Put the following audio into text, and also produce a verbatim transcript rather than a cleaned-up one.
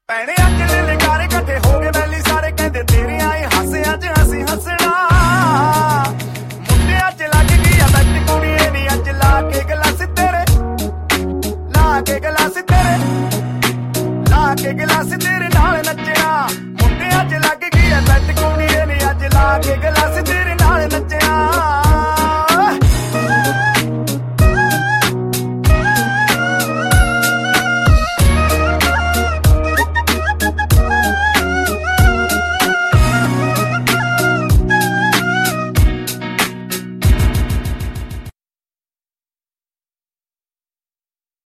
ਭੈਣੇ ਅੱਜ ਦੇ ਲਿਕਾਰੇ ਇਕੱਠੇ ਹੋ ਗਏ ਵੈਲੀ ਸਾਰੇ ਕਹਿੰਦੇ ਤੇਰੇ ਆਏ ਹਾਸਿਆਂ 'ਚ ਅਸੀਂ ਹੱਸਣਾ